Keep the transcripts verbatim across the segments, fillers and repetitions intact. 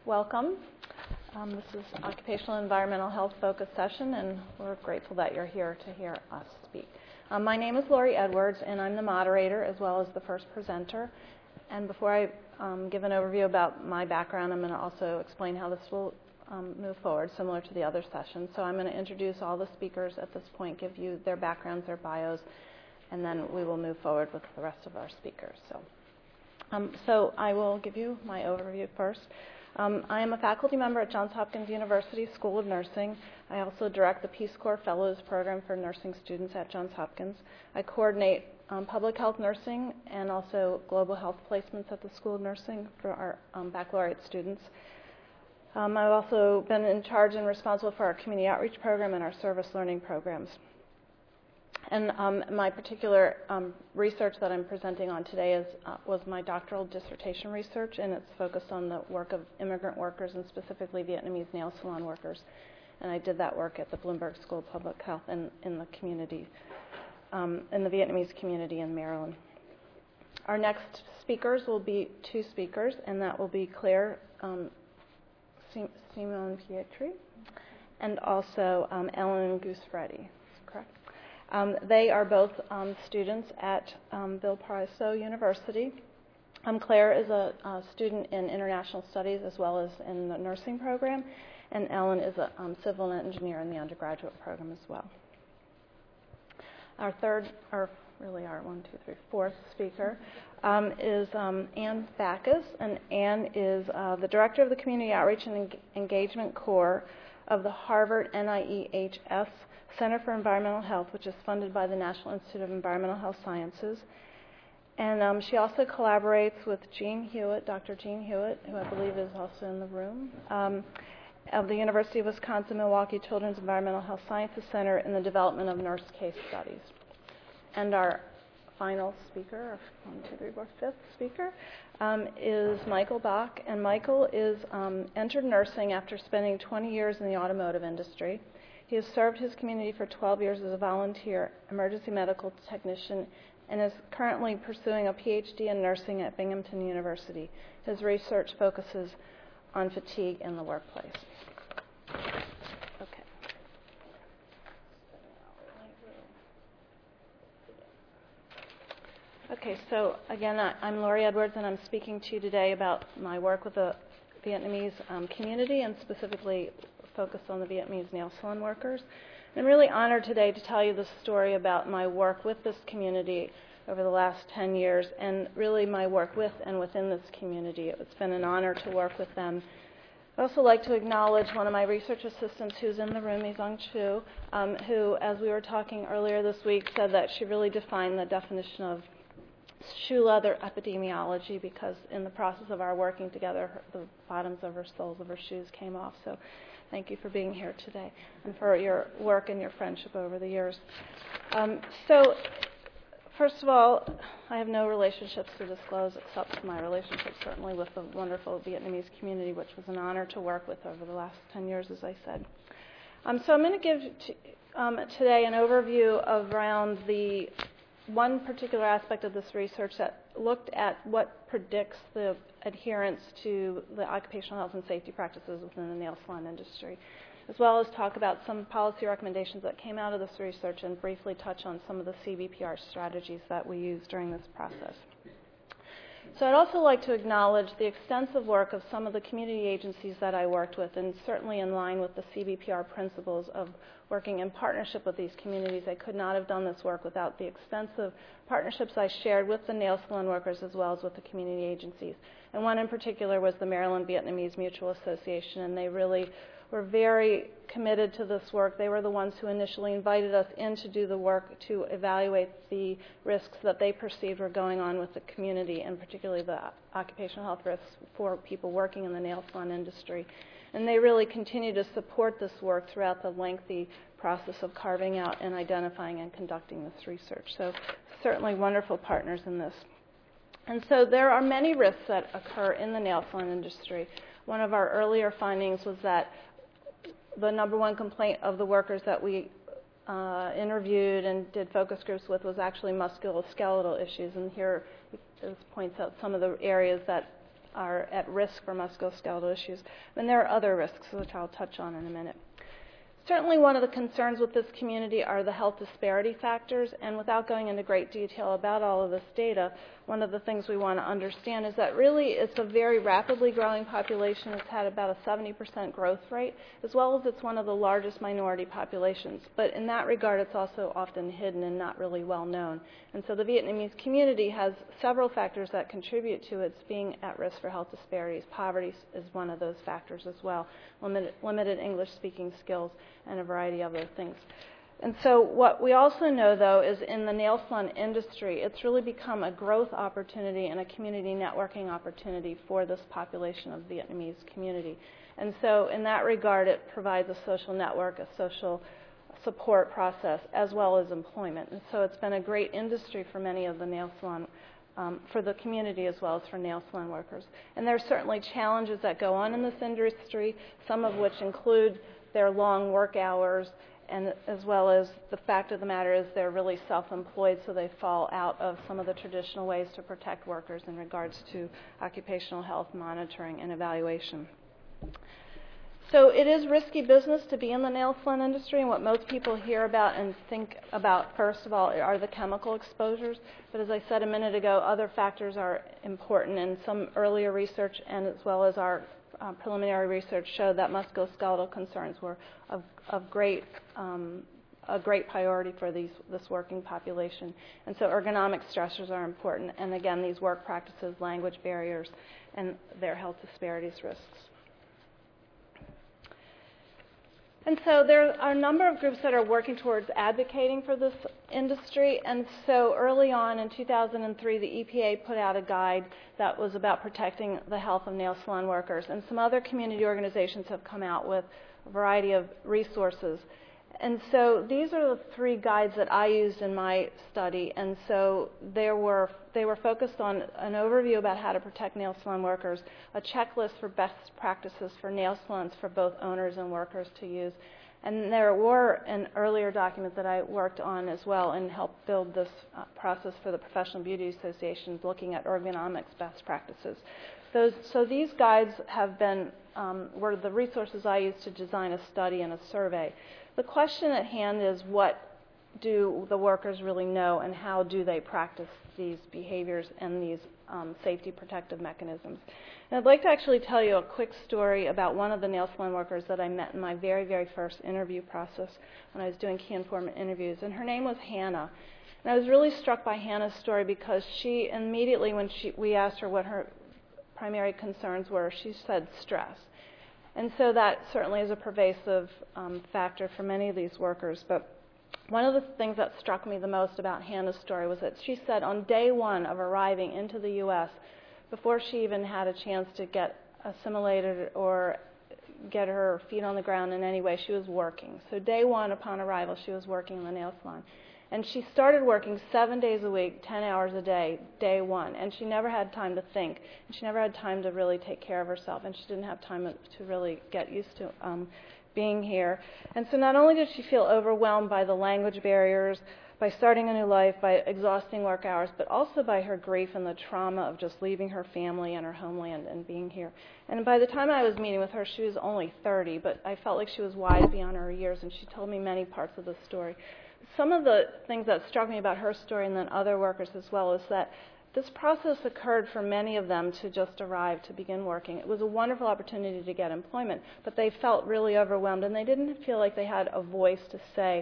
welcome. Um, this is Occupational and Environmental Health Focus Session, and we're grateful that you're here to hear us speak. Um, my name is Lori Edwards, and I'm the moderator as well as the first presenter. And before I um, give an overview about my background, I'm going to also explain how this will um, move forward, similar to the other sessions. So I'm going to introduce all the speakers at this point, give you their backgrounds, their bios, and then we will move forward with the rest of our speakers. So, um, so I will give you my overview first. Um, I am a faculty member at Johns Hopkins University School of Nursing. I also direct the Peace Corps Fellows Program for nursing students at Johns Hopkins. I coordinate um, public health nursing and also global health placements at the School of Nursing for our um, baccalaureate students. Um, I've also been in charge and responsible for our community outreach program and our service learning programs. And um, my particular um, research that I'm presenting on today is, uh, was my doctoral dissertation research, and it's focused on the work of immigrant workers and specifically Vietnamese nail salon workers. And I did that work at the Bloomberg School of Public Health and in the community, um, in the Vietnamese community in Maryland. Our next speakers will be two speakers, and that will be Claire um, Simone Pietri and also um, Ellen Goosefredi. Correct? Um, they are both um, students at um, Valparaiso University. Um, Claire is a, a student in international studies as well as in the nursing program, and Ellen is a um, civil engineer in the undergraduate program as well. Our third, or really our one, two, three, fourth speaker um, is um, Ann Backus, and Ann is uh, the director of the Community Outreach and Eng- Engagement Core of the Harvard N I E H S Center for Environmental Health, which is funded by the National Institute of Environmental Health Sciences. And um, she also collaborates with Jean Hewitt, Doctor Jean Hewitt, who I believe is also in the room, um, of the University of Wisconsin-Milwaukee Children's Environmental Health Sciences Center in the development of nurse case studies. And our final speaker, one, two, three, four, fifth speaker, um, is Michael Bach. And Michael is um, entered nursing after spending twenty years in the automotive industry. He has served his community for twelve years as a volunteer emergency medical technician and is currently pursuing a P H D in nursing at Binghamton University. His research focuses on fatigue in the workplace. Okay. Okay, so again, I, I'm Lori Edwards, and I'm speaking to you today about my work with the Vietnamese um, community, and specifically focused on the Vietnamese nail salon workers. And I'm really honored today to tell you the story about my work with this community over the last ten years, and really my work with and within this community. It's been an honor to work with them. I'd also like to acknowledge one of my research assistants who's in the room, Yizong Chu, um, who, as we were talking earlier this week, said that she really defined the definition of shoe leather epidemiology, because in the process of our working together, her, the bottoms of her soles of her shoes came off. So thank you for being here today and for your work and your friendship over the years. Um, so first of all, I have no relationships to disclose except my relationship certainly with the wonderful Vietnamese community, which was an honor to work with over the last ten years, as I said. Um, so I'm going to give t- um, today an overview of around the one particular aspect of this research that looked at what predicts the adherence to the occupational health and safety practices within the nail salon industry, as well as talk about some policy recommendations that came out of this research and briefly touch on some of the C B P R strategies that we used during this process. So I'd also like to acknowledge the extensive work of some of the community agencies that I worked with, and certainly in line with the C B P R principles of working in partnership with these communities. I could not have done this work without the extensive partnerships I shared with the nail salon workers as well as with the community agencies. And one in particular was the Maryland Vietnamese Mutual Association, and they really were very committed to this work. They were the ones who initially invited us in to do the work to evaluate the risks that they perceived were going on with the community, and particularly the occupational health risks for people working in the nail salon industry. And they really continue to support this work throughout the lengthy process of carving out and identifying and conducting this research. So certainly wonderful partners in this. And so there are many risks that occur in the nail salon industry. One of our earlier findings was that the number one complaint of the workers that we uh, interviewed and did focus groups with was actually musculoskeletal issues. And here this points out some of the areas that are at risk for musculoskeletal issues. And there are other risks, which I'll touch on in a minute. Certainly one of the concerns with this community are the health disparity factors, and without going into great detail about all of this data, one of the things we want to understand is that really it's a very rapidly growing population. It's had about a seventy percent growth rate, as well as it's one of the largest minority populations. But in that regard, it's also often hidden and not really well known. And so the Vietnamese community has several factors that contribute to its being at risk for health disparities. Poverty is one of those factors as well, limited, limited English-speaking skills, and a variety of other things. And so what we also know, though, is in the nail salon industry, it's really become a growth opportunity and a community networking opportunity for this population of Vietnamese community. And so in that regard, it provides a social network, a social support process, as well as employment. And so it's been a great industry for many of the nail salon, um, for the community as well as for nail salon workers. And there are certainly challenges that go on in this industry, some of which include their long work hours, and as well as the fact of the matter is they're really self-employed, so they fall out of some of the traditional ways to protect workers in regards to occupational health monitoring and evaluation. So it is risky business to be in the nail salon industry, and what most people hear about and think about, first of all, are the chemical exposures. But as I said a minute ago, other factors are important, and some earlier research and as well as our Uh, preliminary research showed that musculoskeletal concerns were of, of great, um, a great priority for these, this working population. And so ergonomic stressors are important. And again, these work practices, language barriers, and their health disparities risks. And so there are a number of groups that are working towards advocating for this industry. And so early on in two thousand three, the E P A put out a guide that was about protecting the health of nail salon workers. And some other community organizations have come out with a variety of resources. And so these are the three guides that I used in my study. And so there were, they were focused on an overview about how to protect nail salon workers, a checklist for best practices for nail salons for both owners and workers to use. And there were an earlier document that I worked on as well and helped build this uh, process for the Professional Beauty Associations looking at ergonomics best practices. Those, so these guides have been, um, were the resources I used to design a study and a survey. The question at hand is, what do the workers really know and how do they practice these behaviors and these um, safety protective mechanisms? And I'd like to actually tell you a quick story about one of the nail salon workers that I met in my very, very first interview process when I was doing key informant interviews. And her name was Hannah. And I was really struck by Hannah's story because she immediately, when she, we asked her what her primary concerns were, she said stress. And so that certainly is a pervasive um, factor for many of these workers. But one of the things that struck me the most about Hannah's story was that she said on day one of arriving into the U S, before she even had a chance to get assimilated or get her feet on the ground in any way, she was working. So day one upon arrival, she was working in the nail salon. And she started working seven days a week, ten hours a day, day one. And she never had time to think. And she never had time to really take care of herself. And she didn't have time to really get used to um, being here. And so not only did she feel overwhelmed by the language barriers, by starting a new life, by exhausting work hours, but also by her grief and the trauma of just leaving her family and her homeland and being here. And by the time I was meeting with her, she was only thirty, but I felt like she was wise beyond her years, and she told me many parts of the story. Some of the things that struck me about her story and then other workers as well is that this process occurred for many of them to just arrive, to begin working. It was a wonderful opportunity to get employment, but they felt really overwhelmed, and they didn't feel like they had a voice to say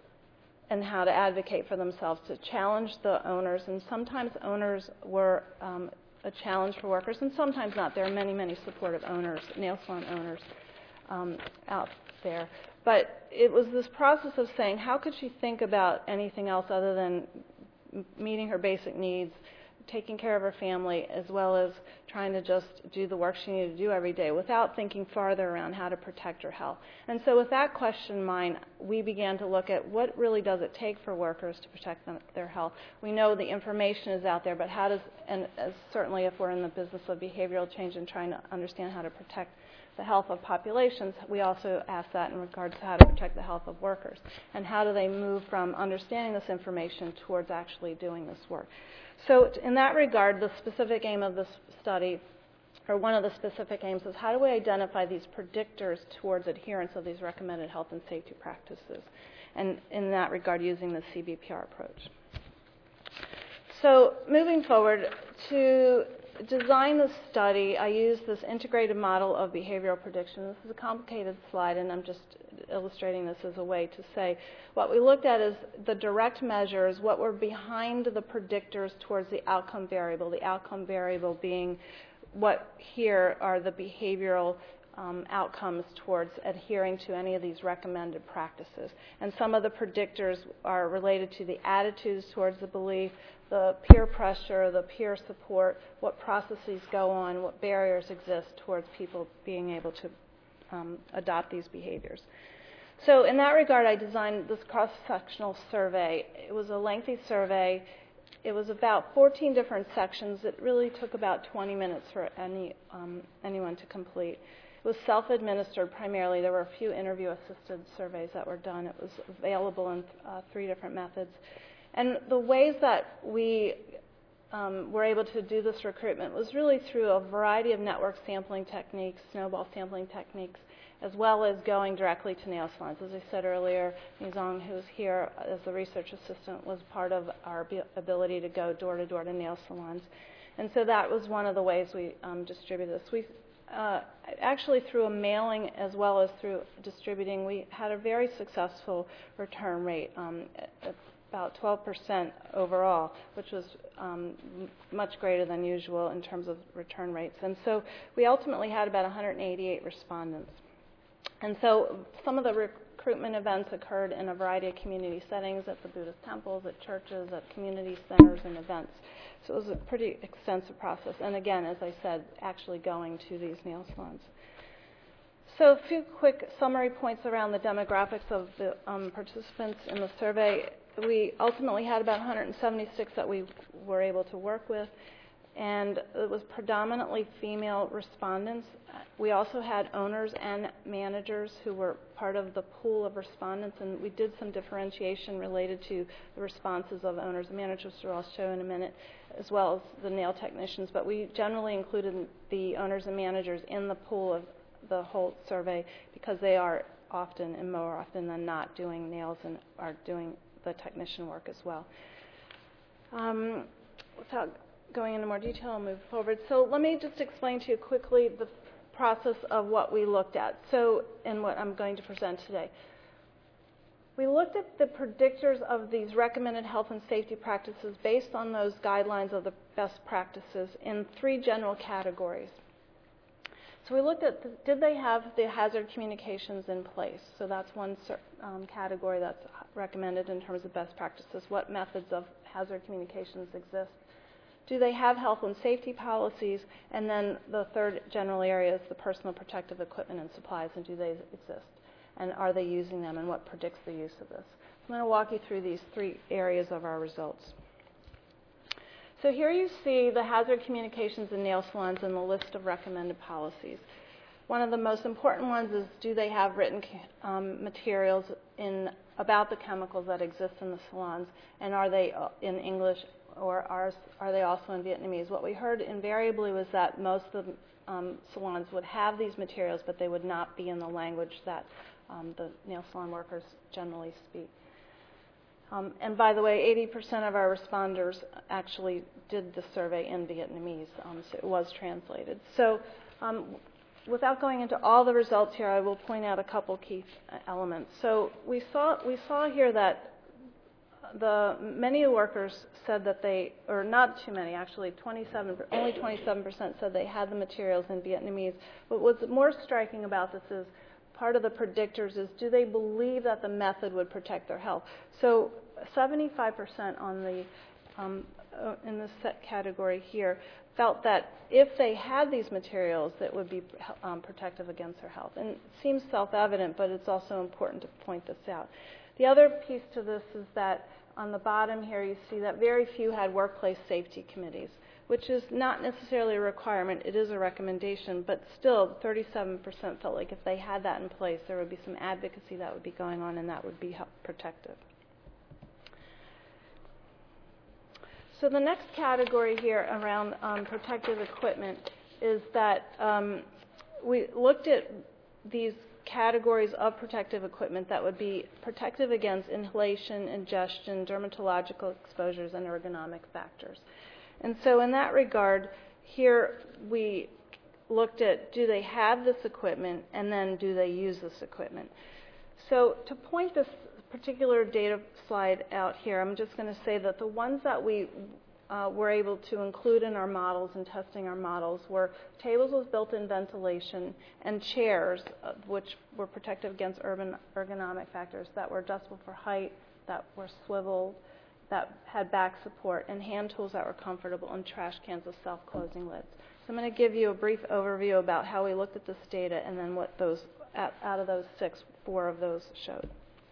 and how to advocate for themselves, to challenge the owners. And sometimes owners were um, a challenge for workers, and sometimes not. There are many, many supportive owners, nail salon owners um, out there. But it was this process of saying, how could she think about anything else other than meeting her basic needs, taking care of her family, as well as trying to just do the work she needed to do every day without thinking farther around how to protect her health. And so with that question in mind, we began to look at what really does it take for workers to protect them, their health. We know the information is out there, but how does, and as certainly if we're in the business of behavioral change and trying to understand how to protect the health of populations, we also ask that in regards to how to protect the health of workers. And how do they move from understanding this information towards actually doing this work? So in that regard, the specific aim of this study or one of the specific aims is how do we identify these predictors towards adherence of these recommended health and safety practices, and in that regard using the C B P R approach. So moving forward, to design the study, I used this integrated model of behavioral prediction. This is a complicated slide, and I'm just illustrating this as a way to say what we looked at is the direct measures, what were behind the predictors towards the outcome variable, the outcome variable being what here are the behavioral um, outcomes towards adhering to any of these recommended practices. And some of the predictors are related to the attitudes towards the belief, the peer pressure, the peer support, what processes go on, what barriers exist towards people being able to um, adopt these behaviors. So in that regard, I designed this cross-sectional survey. It was a lengthy survey. It was about fourteen different sections. It really took about twenty minutes for any um, anyone to complete. It was self-administered primarily. There were a few interview-assisted surveys that were done. It was available in uh, three different methods. And the ways that we um, were able to do this recruitment was really through a variety of network sampling techniques, snowball sampling techniques, as well as going directly to nail salons. As I said earlier, Mizong, who's here as the research assistant, was part of our ability to go door-to-door to nail salons. And so that was one of the ways we um, distributed this. We uh, actually, through a mailing as well as through distributing, we had a very successful return rate, um, at about twelve percent overall, which was um, much greater than usual in terms of return rates. And so we ultimately had about one hundred eighty-eight respondents. And so some of the recruitment events occurred in a variety of community settings, at the Buddhist temples, at churches, at community centers and events. So it was a pretty extensive process. And again, as I said, actually going to these nail salons. So a few quick summary points around the demographics of the um, participants in the survey. We ultimately had about one hundred seventy-six that we were able to work with, and it was predominantly female respondents. We also had owners and managers who were part of the pool of respondents, and we did some differentiation related to the responses of owners and managers, which I'll show in a minute, as well as the nail technicians. But we generally included the owners and managers in the pool of the whole survey because they are often, and more often than not, doing nails and are doing the technician work as well. Um, without going into more detail, I'll move forward. So let me just explain to you quickly the process of what we looked at, so and what I'm going to present today. We looked at the predictors of these recommended health and safety practices based on those guidelines of the best practices in three general categories. So we looked at, the, did they have the hazard communications in place? So that's one um, category that's recommended in terms of best practices. What methods of hazard communications exist? Do they have health and safety policies? And then the third general area is the personal protective equipment and supplies, and do they exist? And are they using them, and what predicts the use of this? I'm going to walk you through these three areas of our results. So here you see the hazard communications in nail salons and the list of recommended policies. One of the most important ones is, do they have written um, materials in about the chemicals that exist in the salons, and are they in English, or are, are they also in Vietnamese? What we heard invariably was that most of the um, salons would have these materials, but they would not be in the language that um, the nail salon workers generally speak. Um, and by the way, eighty percent of our responders actually did the survey in Vietnamese, um, so it was translated. So um, without going into all the results here, I will point out a couple key elements. So we saw, we saw here that the many workers said that they, or not too many, actually twenty-seven, only twenty-seven percent said they had the materials in Vietnamese. But what's more striking about this is part of the predictors is, do they believe that the method would protect their health? So seventy-five percent on the um, uh, in this set category here felt that if they had these materials, that would be um, protective against their health. And it seems self-evident, but it's also important to point this out. The other piece to this is that on the bottom here, you see that very few had workplace safety committees, which is not necessarily a requirement. It is a recommendation, but still thirty-seven percent felt like if they had that in place, there would be some advocacy that would be going on, and that would be protective. So the next category here around um, protective equipment is that um, we looked at these categories of protective equipment that would be protective against inhalation, ingestion, dermatological exposures, and ergonomic factors. And so in that regard, here we looked at, do they have this equipment, and then do they use this equipment? So to point this particular data slide out here, I'm just going to say that the ones that we uh, were able to include in our models and testing our models were tables with built-in ventilation and chairs, uh, which were protective against urban ergonomic factors that were adjustable for height, that were swiveled, that had back support, and hand tools that were comfortable, and trash cans with self-closing lids. So I'm going to give you a brief overview about how we looked at this data and then what those, out of those six, four of those showed.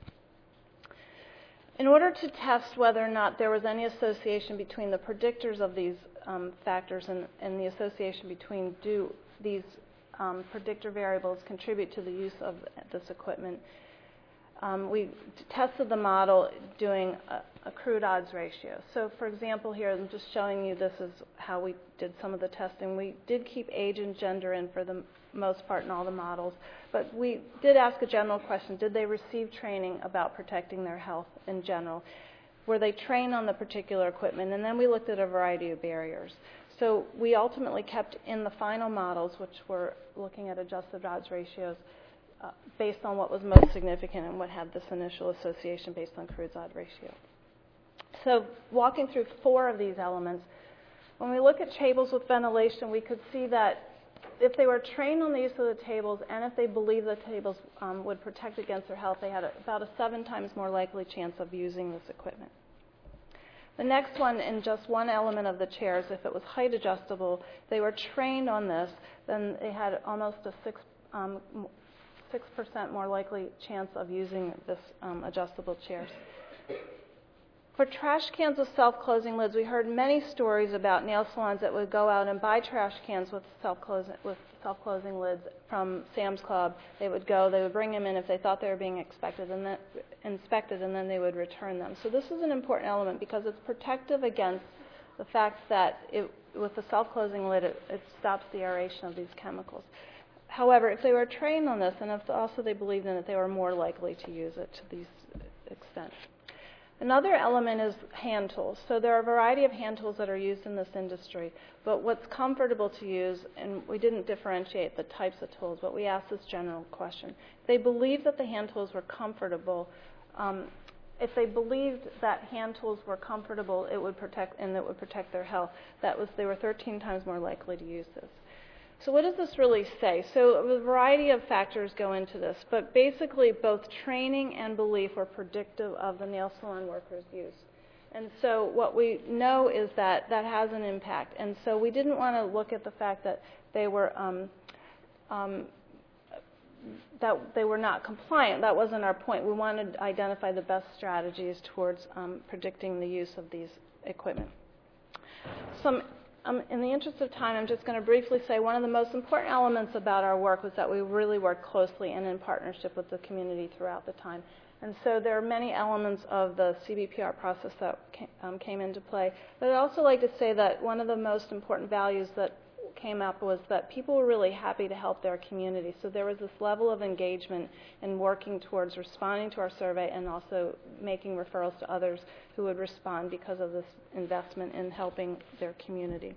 In order to test whether or not there was any association between the predictors of these um, factors and, and the association between do these um, predictor variables contribute to the use of this equipment, um, we tested the model doing a, a crude odds ratio. So for example here, I'm just showing you this is how we did some of the testing. We did keep age and gender in for the most part in all the models, but we did ask a general question. Did they receive training about protecting their health in general? Were they trained on the particular equipment? And then we looked at a variety of barriers. So we ultimately kept in the final models, which were looking at adjusted odds ratios, uh, based on what was most significant and what had this initial association based on Crude's odds ratio. So walking through four of these elements, when we look at tables with ventilation, we could see that if they were trained on the use of the tables and if they believed the tables um, would protect against their health, they had a, about a seven times more likely chance of using this equipment. The next one, in just one element of the chairs, if it was height adjustable, they were trained on this, then they had almost a six, um, six percent more likely chance of using this um, adjustable chairs. For trash cans with self-closing lids, we heard many stories about nail salons that would go out and buy trash cans with self-closing, with self-closing lids from Sam's Club. They would go, they would bring them in if they thought they were being expected and then, inspected, and then they would return them. So this is an important element because it's protective against the fact that it, with the self-closing lid, it, it stops the aeration of these chemicals. However, if they were trained on this and if also they believed in it, they were more likely to use it to these extent. Another element is hand tools. So there are a variety of hand tools that are used in this industry, but what's comfortable to use, and we didn't differentiate the types of tools, but we asked this general question. They believed that the hand tools were comfortable. Um, if they believed that hand tools were comfortable, it would protect and it would protect their health. That was they were thirteen times more likely to use this. So what does this really say? So a variety of factors go into this, but basically both training and belief were predictive of the nail salon workers' use. And so what we know is that that has an impact. And so we didn't want to look at the fact that they were um, um, that they were not compliant. That wasn't our point. We wanted to identify the best strategies towards um, predicting the use of these equipment. Some Um, in the interest of time, I'm just going to briefly say one of the most important elements about our work was that we really worked closely and in partnership with the community throughout the time. And so there are many elements of the C B P R process that came, um, came into play. But I'd also like to say that one of the most important values that came up was that people were really happy to help their community. So there was this level of engagement in working towards responding to our survey and also making referrals to others who would respond because of this investment in helping their community.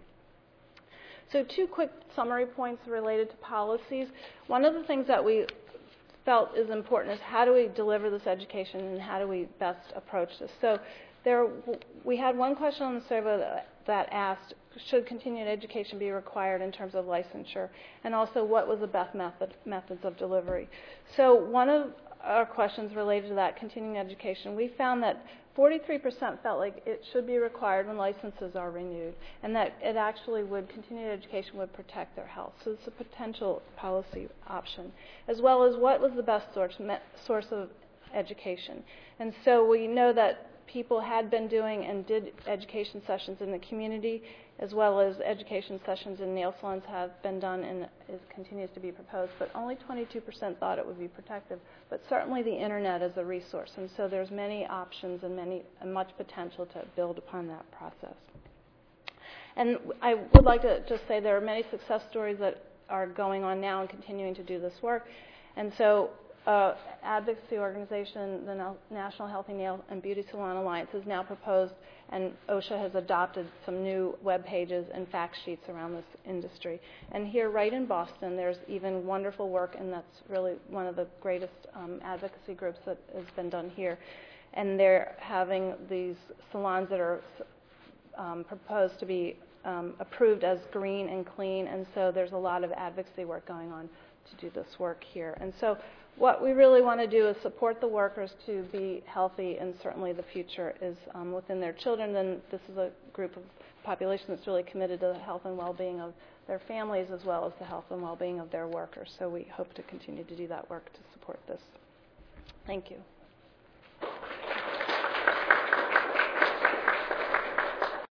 So two quick summary points related to policies. One of the things that we felt is important is how do we deliver this education and how do we best approach this. So there, we had one question on the survey that, that asked, should continuing education be required in terms of licensure? And also, what was the best method, methods of delivery? So one of our questions related to that continuing education, we found that forty-three percent felt like it should be required when licenses are renewed, and that it actually would, continuing education would protect their health. So it's a potential policy option, as well as what was the best source, source of education. And so we know that people had been doing and did education sessions in the community, as well as education sessions in nail salons have been done and is, continues to be proposed, but only twenty-two percent thought it would be protective. But certainly the internet is a resource, and so there's many options and many and much potential to build upon that process. And I would like to just say there are many success stories that are going on now and continuing to do this work. And so uh, advocacy organization, the National Healthy Nail and Beauty Salon Alliance, has now proposed, and OSHA has adopted some new web pages and fact sheets around this industry. And here right in Boston, there's even wonderful work, and that's really one of the greatest um, advocacy groups that has been done here. And they're having these salons that are um, proposed to be um, approved as green and clean, and so there's a lot of advocacy work going on to do this work here. And so what we really want to do is support the workers to be healthy, and certainly the future is um, within their children. And this is a group of population that's really committed to the health and well-being of their families as well as the health and well-being of their workers. So we hope to continue to do that work to support this. Thank you.